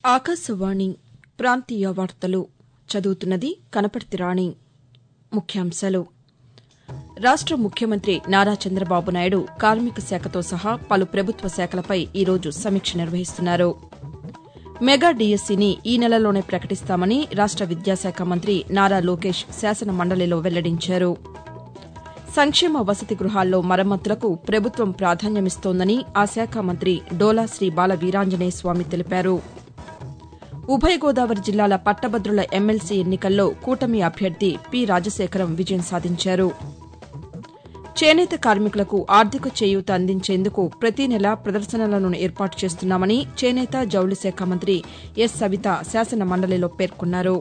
ఆకాశవాణి ప్రాంతీయ వార్తలు చదువుతున్నది కనపర్తి రాణి. ముఖ్యాంశాలు. రాష్ట ముఖ్యమంత్రి నారా చంద్రబాబు నాయుడు కార్మిక శాఖతో సహా పలు ప్రభుత్వ శాఖలపై ఈరోజు సమీక్ష నిర్వహిస్తున్నారు. మెగా డీఎస్సీని ఈ నెలలోనే ప్రకటిస్తామని రాష్ట విద్యాశాఖ మంత్రి నారా లోకేష్ శాసన మండలిలో వెల్లడించారు. సంక్షేమ వసతి గృహాల్లో మరమ్మతులకు ప్రభుత్వం ప్రాధాన్యమిస్తోందని ఆ శాఖ మంత్రి డోలా శ్రీ బాల వీరాంజనేయ స్వామి తెలిపారు. ఉభయ గోదావరి జిల్లాల పట్టభద్రుల ఎమ్మెల్సీ ఎన్నికల్లో కూటమి అభ్యర్థి పి రాజశేఖరం విజయం సాధించారు. చేనేత కార్మికులకు ఆర్థిక చేయూత అందించేందుకు ప్రతి నెలా ప్రదర్శనలను ఏర్పాటు చేస్తున్నామని చేనేత జౌళి శాఖ మంత్రి ఎస్ సవిత శాసన మండలిలో పేర్కొన్నారు.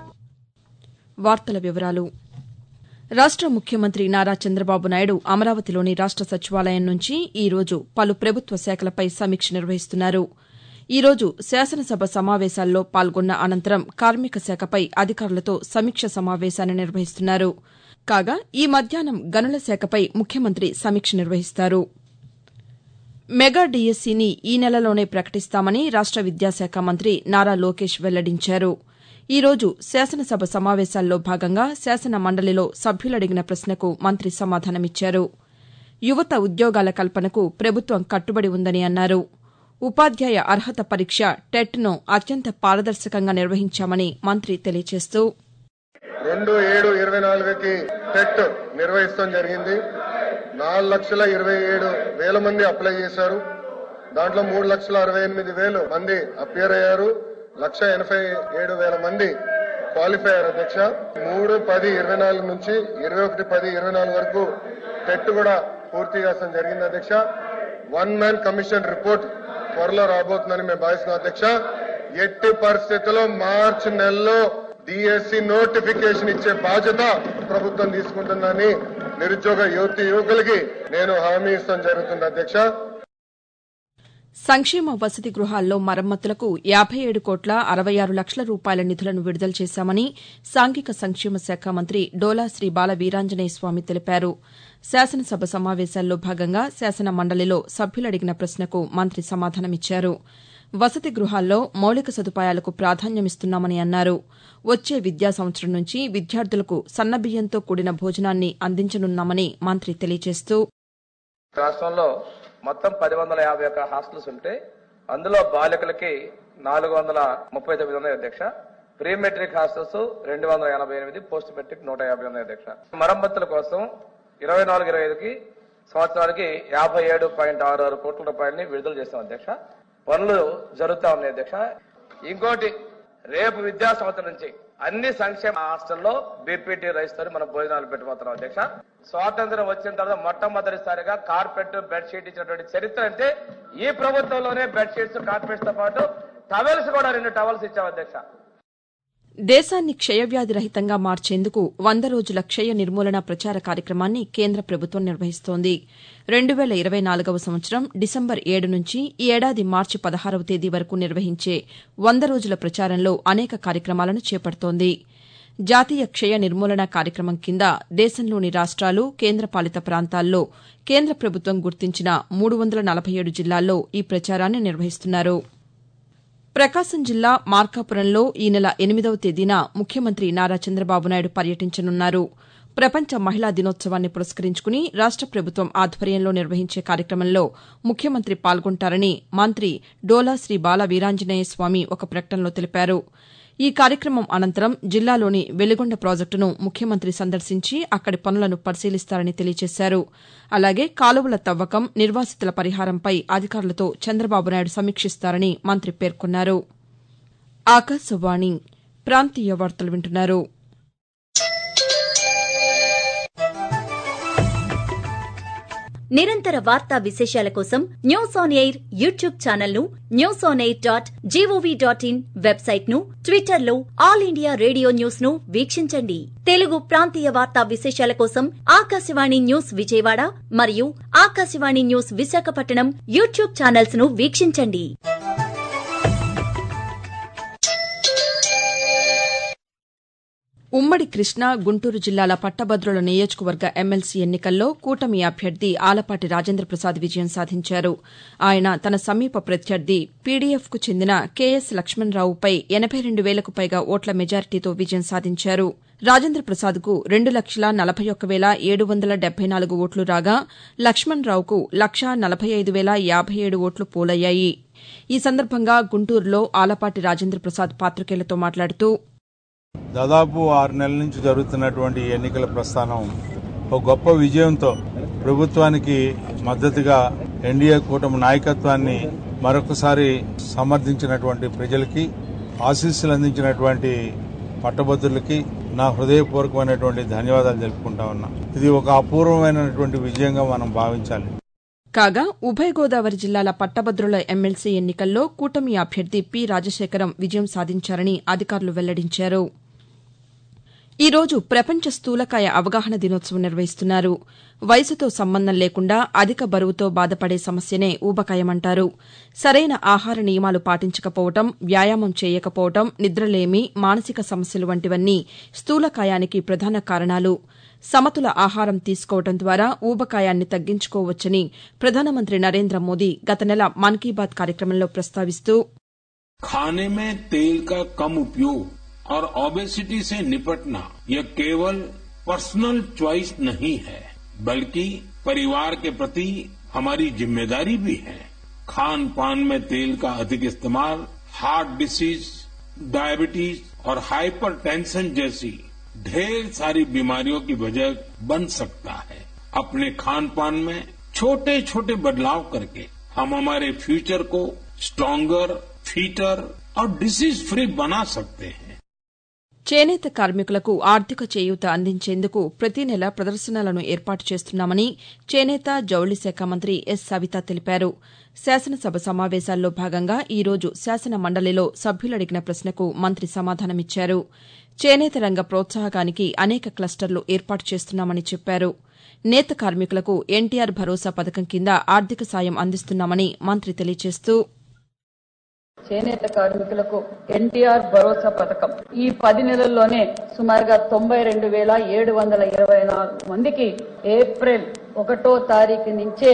రాష్ట ముఖ్యమంత్రి నారా చంద్రబాబు నాయుడు అమరావతిలోని రాష్ట సచివాలయం నుంచి ఈరోజు పలు ప్రభుత్వ శాఖలపై సమీక్ష నిర్వహిస్తున్నారు. ఈరోజు శాసనసభ సమావేశాల్లో పాల్గొన్న అనంతరం కార్మిక శాఖపై అధికారులతో సమీక్ష సమావేశాన్ని నిర్వహిస్తున్నారు. కాగా ఈ మధ్యాహ్నం గనుల శాఖపై ముఖ్యమంత్రి సమీక్ష నిర్వహిస్తారు. మెగా డీఎస్సీని ఈ నెలలోనే ప్రకటిస్తామని రాష్ట విద్యాశాఖ మంత్రి నారా లోకేష్ వెల్లడించారు. ఈరోజు శాసనసభ సమావేశాల్లో భాగంగా శాసన మండలిలో సభ్యులడిగిన ప్రశ్నకు మంత్రి సమాధానమిచ్చారు. యువత ఉద్యోగాల కల్పనకు ప్రభుత్వం కట్టుబడి ఉందని అన్నారు. ఉపాధ్యాయ అర్హత పరీక్ష టెట్ను అత్యంత పారదర్శకంగా నిర్వహించామని మంత్రి తెలియజేస్తూ 2/7/24కి టెట్ నిర్వహించడం జరిగింది. 4,27,000 మంది అప్లై చేశారు. దాంట్లో 3,68,000 మంది అపియర్ అయ్యారు. 1,87,000 మంది క్వాలిఫై అయ్యారు. అధ్యక్ష 3/10/24 నుంచి 21/10/24 వరకు టెట్ కూడా పూర్తి చేస్తాం జరిగింది. అధ్యక్ష 1 మ్యాన్ కమిషన్ రిపోర్ట్ త్వరలో రాబోతుందని మేము భావిస్తున్నాం. అధ్యక్ష ఎట్టి పరిస్థితుల్లో మార్చి నెలలో డిఎస్సి నోటిఫికేషన్ ఇచ్చే బాధ్యత ప్రభుత్వం తీసుకుంటుందని నిరుద్యోగ యువకులకి నేను హామీ ఇస్తాం జరుగుతుంది. అధ్యక్ష సంక్షేమ వసతి గృహాల్లో మరమ్మతులకు 57,66,00,000 రూపాయల నిధులను విడుదల చేశామని సాంఘిక సంక్షేమ శాఖ మంత్రి డోలా శ్రీ బాల వీరాంజనేయ స్వామి తెలిపారు. శాసనసభ సమావేశాల్లో భాగంగా శాసన మండలిలో సభ్యులడిగిన ప్రశ్నకు మంత్రి సమాధానమిచ్చారు. వసతి గృహాల్లో మౌలిక సదుపాయాలకు ప్రాధాన్యమిస్తున్నామని అన్నారు. వచ్చే విద్యా సంవత్సరం నుంచి విద్యార్థులకు సన్నబియ్యంతో కూడిన భోజనాన్ని అందించనున్నామని మంత్రి తెలియజేస్తూ రాష్ట్రంలో మొత్తం 1,051 హాస్టల్స్ ఉంటే అందులో బాలికలకి 439 ఉన్నాయి. అధ్యక్ష pre matric hostels 288, post matric 150 ఉన్నాయి. అధ్యక్ష మరమ్మతుల కోసం 24-25కి సంవత్సరానికి 57.66 కోట్ల రూపాయలని విడుదల చేస్తాం. అధ్యక్ష పనులు జరుగుతా ఉన్నాయి. అధ్యక్ష ఇంకోటి రేపు విద్యా సంవత్సరం నుంచి అన్ని సంక్షేమ హాస్టల్లో బీపీటీ రైస్ తో మనం భోజనాలు పెట్టబోతున్నాం. అధ్యక్ష స్వాతంత్ర్యం వచ్చిన తర్వాత మొట్టమొదటిసారిగా కార్పెట్ బెడ్షీట్ ఇచ్చినటువంటి చరిత్ర అంటే ఈ ప్రభుత్వంలోనే బెడ్షీట్స్ కార్పెట్స్ తో పాటు టవల్స్ కూడా 2 టవల్స్ ఇచ్చాం. అధ్యక్ష దేశాన్ని క్షయవ్యాధి రహితంగా మార్చేందుకు 100 రోజుల క్షయ నిర్మూలన ప్రచార కార్యక్రమాన్ని కేంద్ర ప్రభుత్వం నిర్వహిస్తోంది. 2024వ సంవత్సరం డిసెంబర్ 7 నుంచి ఈ ఏడాది మార్చి 16వ తేదీ వరకు నిర్వహించే 100 రోజుల ప్రచారంలో అనేక కార్యక్రమాలను చేపడుతోంది. జాతీయ క్షయ నిర్మూలన కార్యక్రమం కింద దేశంలోని రాష్ట్రాలు, కేంద్రపాలిత ప్రాంతాల్లో కేంద్ర ప్రభుత్వం గుర్తించిన 347 జిల్లాల్లో ఈ ప్రచారాన్ని నిర్వహిస్తున్నారు. ప్రకాశం జిల్లా మార్కాపురంలో ఈ నెల 8వ తేదీన ముఖ్యమంత్రి నారా చంద్రబాబు నాయుడు పర్యటించనున్నారు. ప్రపంచ మహిళా దినోత్సవాన్ని పురస్కరించుకుని రాష్ట ప్రభుత్వం ఆధ్వర్యంలో నిర్వహించే కార్యక్రమంలో ముఖ్యమంత్రి పాల్గొంటారని మంత్రి డోలా శ్రీ బాల వీరాంజనేయ స్వామి ఒక ప్రకటనలో తెలిపారు. ఈ కార్యక్రమం అనంతరం జిల్లాలోని వెలిగొండ ప్రాజెక్టును ముఖ్యమంత్రి సందర్శించి అక్కడి పనులను పరిశీలిస్తారని తెలియజేశారు. అలాగే కాలువల తవ్వకం, నిర్వాసితుల పరిహారంపై అధికారులతో చంద్రబాబు నాయుడు సమీక్షిస్తారని మంత్రి పేర్కొన్నారు. ఆకాశవాణి ప్రాంతీయ వార్తలు వింటున్నారు. నిరంతర వార్తా విశేషాల కోసం news on air YouTube channel ను, newsonair.gov.in వెబ్సైట్ ను, ట్విట్టర్ లో ఆల్ ఇండియా రేడియో న్యూస్ ను వీక్షించండి. తెలుగు ప్రాంతీయ వార్తా విశేషాల కోసం ఆకాశవాణి న్యూస్ విజయవాడ మరియు Akashvani news Visakhapatnam YouTube channels ను వీక్షించండి. ఉమ్మడి కృష్ణా గుంటూరు జిల్లాల పట్టభద్రుల నియోజకవర్గ ఎమ్మెల్సీ ఎన్నికల్లో కూటమి అభ్యర్థి ఆలపాటి రాజేంద్ర ప్రసాద్ విజయం సాధించారు. ఆయన తన సమీప ప్రత్యర్థి పీడీఎఫ్కు చెందిన కేఎస్ లక్ష్మణరావుపై 82,000కు పైగా ఓట్ల మెజారిటీతో విజయం సాధించారు. రాజేంద్ర ప్రసాద్కు 2,41,774 ఓట్లు రాగా లక్ష్మణరావుకు 1,45,057 ఓట్లు పోలయ్యాయి. ఈ సందర్భంగా గుంటూరులో ఆలపాటి రాజేంద్ర ప్రసాద్ పాతికేయులతో మాట్లాడుతూ దాదాపు 6 నెలల నుంచి జరుగుతున్నటువంటి ఎన్నికల ప్రస్థానం ఒక గొప్ప విజయంతో ప్రభుత్వానికి మద్దతుగా ఎన్డీఏ కూటమి నాయకత్వాన్ని మరొకసారి సమర్థించినటువంటి ప్రజలకి, ఆశీస్సులు అందించినటువంటి పట్టభద్రులకి నా హృదయపూర్వకమైనటువంటి ధన్యవాదాలు తెలుపుకుంటా ఉన్నా. ఇది ఒక అపూర్వమైనటువంటి విజయంగా మనం భావించాలి. కాగా ఉభయ గోదావరి జిల్లాల పట్టభద్రుల ఎమ్మెల్సీ ఎన్నికల్లో కూటమి అభ్యర్థి పి రాజశేఖరం విజయం సాధించారని అధికారులు వెల్లడించారు. ఈ రోజు ప్రపంచ స్థూలకాయ అవగాహన దినోత్సవం నిర్వహిస్తున్నారు. వయసుతో సంబంధం లేకుండా అధిక బరువుతో బాధపడే సమస్యనే ఊబకాయమంటారు. సరైన ఆహార నియమాలు పాటించకపోవడం, వ్యాయామం చేయకపోవడం, నిద్రలేమి, మానసిక సమస్యలు వంటివన్నీ స్థూలకాయానికి ప్రధాన కారణాలు. సమతుల ఆహారం తీసుకోవడం ద్వారా ఊబకాయాన్ని తగ్గించుకోవచ్చని ప్రధానమంత్రి నరేంద్ర మోదీ గత నెల మన్ కీ బాత్ కార్యక్రమంలో ప్రస్తావిస్తూ खाने में तेल का कम उपयोग और ओबेसिटी से निपटना यह केवल पर्सनल चॉइस नहीं है, बल्कि परिवार के प्रति हमारी जिम्मेदारी भी है। खान पान में तेल का अधिक इस्तेमाल हार्ट डिसीज, डायबिटीज और हाइपरटेंशन जैसी ढेर सारी बीमारियों की वजह बन सकता है। अपने खान पान में छोटे छोटे बदलाव करके हम हमारे फ्यूचर को स्ट्रांगर, फीटर और डिसीज फ्री बना सकते हैं। చేనేత కార్మికులకు ఆర్థిక చేయూత అందించేందుకు ప్రతి నెల ప్రదర్శనలను ఏర్పాటు చేస్తున్నామని చేనేత జౌళి శాఖ మంత్రి ఎస్ సవిత తెలిపారు. శాసనసభ సమావేశాల్లో భాగంగా ఈ రోజు శాసన మండలిలో సభ్యులు అడిగిన ప్రశ్నకు మంత్రి సమాధానమిచ్చారు. చేనేత రంగ ప్రోత్సాహకానికి అనేక క్లస్టర్లు ఏర్పాటు చేస్తున్నామని చెప్పారు. నేత కార్మికులకు ఎన్టీఆర్ భరోసా పథకం కింద ఆర్థిక సాయం అందిస్తున్నామని మంత్రి తెలియజేస్తూ చేనేత కార్మికులకు ఎన్టీఆర్ భరోసా పథకం ఈ 10 నెలల్లోనే సుమారుగా 92,724 మందికి ఏప్రిల్ 1వ తారీఖు నుంచే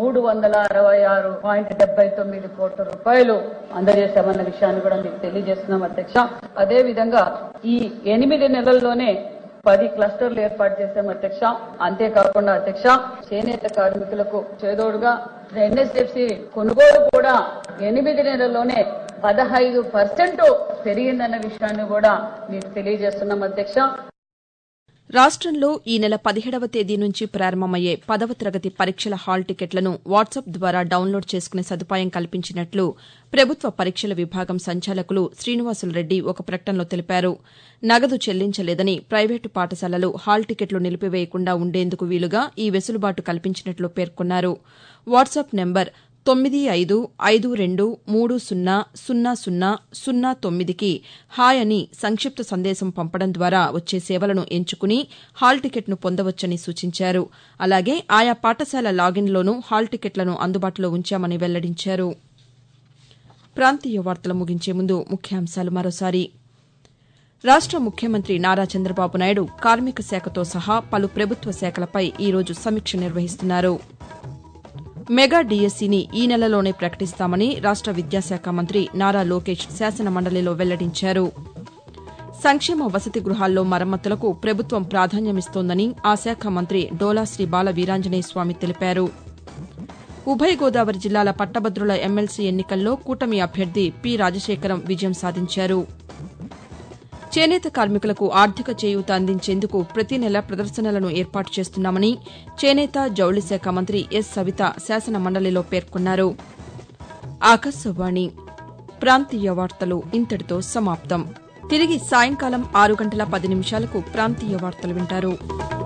366.79 కోట్ల రూపాయలు అందజేశామన్న విషయాన్ని కూడా మీకు తెలియజేస్తున్నాం అధ్యక్ష. అదే విధంగా ఈ 8 నెలల్లోనే 10 క్లస్టర్లు ఏర్పాటు చేశాం అధ్యక్ష. అంతేకాకుండా అధ్యక్ష, చేనేత కార్మికులకు చేదోడుగా ఎన్ఎస్ఎఫ్సి కొనుగోలు కూడా 8 నెలల్లోనే 15% పెరిగిందన్న విషయాన్ని కూడా మీకు తెలియజేస్తున్నాం అధ్యక్ష. రాష్టంలో ఈ నెల 17వ తేదీ నుంచి ప్రారంభమయ్యే 10వ తరగతి పరీక్షల హాల్ టికెట్లను వాట్సాప్ ద్వారా డౌన్లోడ్ చేసుకునే సదుపాయం కల్పించినట్లు ప్రభుత్వ పరీక్షల విభాగం సంచాలకులు శ్రీనివాసులరెడ్డి ఒక ప్రకటనలో తెలిపారు. నగదు చెల్లించలేదని ప్రైవేటు పాఠశాలలు హాల్ టికెట్లు నిలిపివేయకుండా ఉండేందుకు వీలుగా ఈ వెసులుబాటు కల్పించినట్లు పేర్కొన్నారు. వాట్సాప్ నెంబర్ 9553000009కి హాయ్ అని సంక్షిప్త సందేశం పంపడం ద్వారా వచ్చే సేవలను ఎంచుకుని హాల్ టికెట్ను పొందవచ్చని సూచించారు. అలాగే ఆయా పాఠశాల లాగిన్లోనూ హాల్ టికెట్లను అందుబాటులో ఉంచామని వెల్లడించారు. ప్రాంతీయ వార్తలు ముగించే ముందు ముఖ్యాంశాలు మరోసారి. రాష్ట ముఖ్యమంత్రి నారా చంద్రబాబు నాయుడు కార్మిక శాఖతో సహా పలు ప్రభుత్వ శాఖలపై ఈ రోజు సమీక్ష నిర్వహిస్తున్నారు. మెగా డీఎస్సీని ఈ నెలలోనే ప్రకటిస్తామని రాష్ట విద్యాశాఖ మంత్రి నారా లోకేష్ శాసన మండలిలో వెల్లడించారు. సంక్షేమ వసతి గృహాల్లో మరమ్మతులకు ప్రభుత్వం ప్రాధాన్యమిస్తోందని ఆ శాఖ మంత్రి డోలా శ్రీ బాల వీరాంజనేయ స్వామి తెలిపారు. ఉభయ గోదావరి జిల్లాల పట్టభద్రుల ఎమ్మెల్సీ ఎన్నికల్లో కూటమి అభ్యర్థి పి రాజశేఖరం విజయం సాధించారు. చేనేత కార్మికులకు ఆర్థిక చేయూత అందించేందుకు ప్రతి నెల ప్రదర్శనలను ఏర్పాటు చేస్తున్నామని చేనేత జౌళి శాఖ మంత్రి ఎస్ సవిత శాసన మండలిలో పేర్కొన్నారు. ఆకాశవాణి ప్రాంతీయ వార్తలు ఇంతటితో సమాప్తం. తిరిగి సాయంకాలం 6:10 ప్రాంతీయ వార్తలు వింటారు.